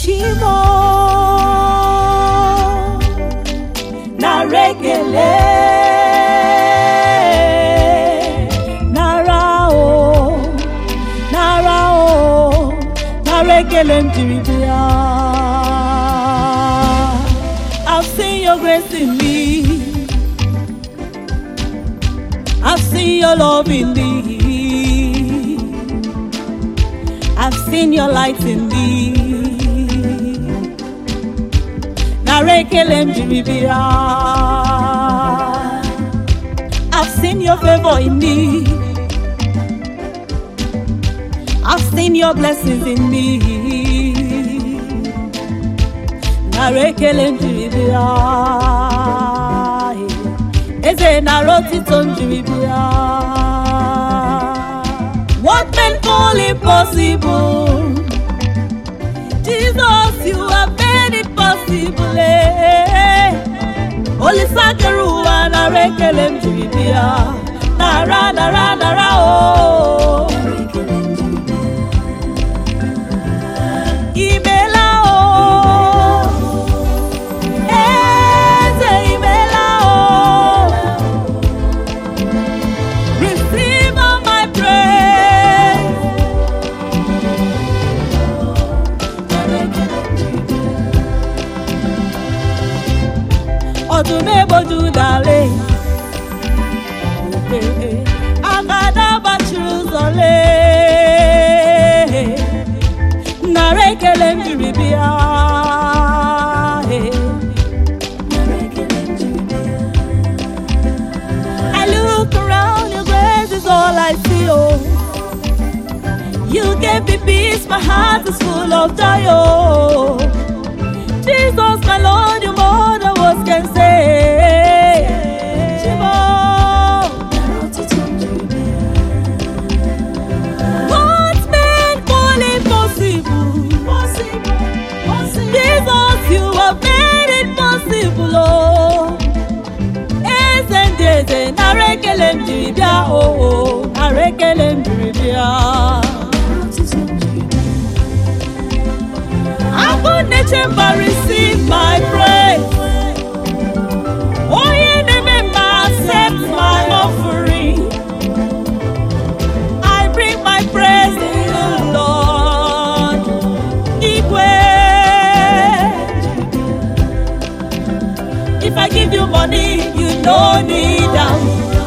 Chimo narekele narekele mjiribia. I've seen your grace in me, I've seen your love in me, I've seen your light in me. Narekele mjiribia. I've seen your favor in me, I've seen your blessings in me. Narekele mjiribia. Eze narotito mjiribia. What men call impossible, Jesus, you have made it possible. Holy Sakarua narekele mjiribia. Nara oh. Imela oh. Eze imela oh. Receive all my praise. Odumebo judale agada bachuzole narekele mjiribia. I look around, your grace is all I see. Oh, you gave me peace, my heart is full of joy. Oh, Jesus, my Lord, you're more than words can say. What men call impossible, Jesus, you have made it possible. Oh, Ezendeze narekele mjiribia. Oh, narekele mjiribia. Chamber, receive my praise. Oh, yeah, remember, accept my offering. I bring my praise to you, Lord. If I give you money, you don't need them.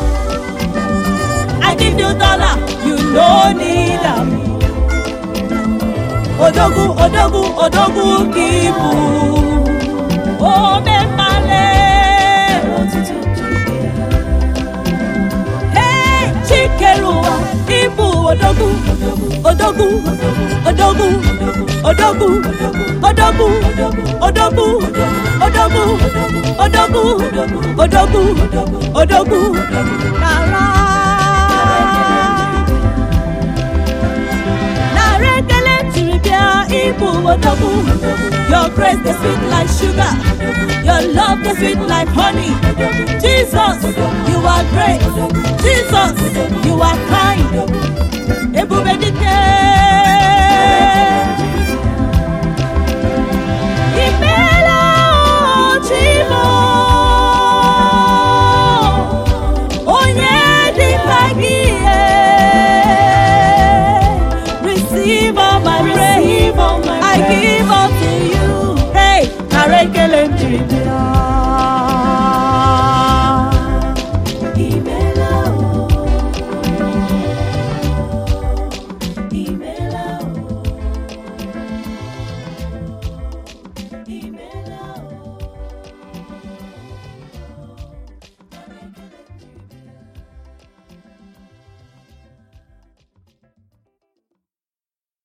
I give you dollar, you don't need them. Odogu, odogu, odogu kibu. Oh, memale. Hey, chikerua, ibu, odogu, odogu, odogu, odogu, odogu, odogu, odogu, odogu, odogu, odogu, la. Your grace is sweet like sugar, your love is sweet like honey. Jesus, you are great. Jesus, you are kind. Ebubedike. Imela Chimo. Onye dikagie. Receive all my praise. I give up to you. Hey, narekele mjiribia.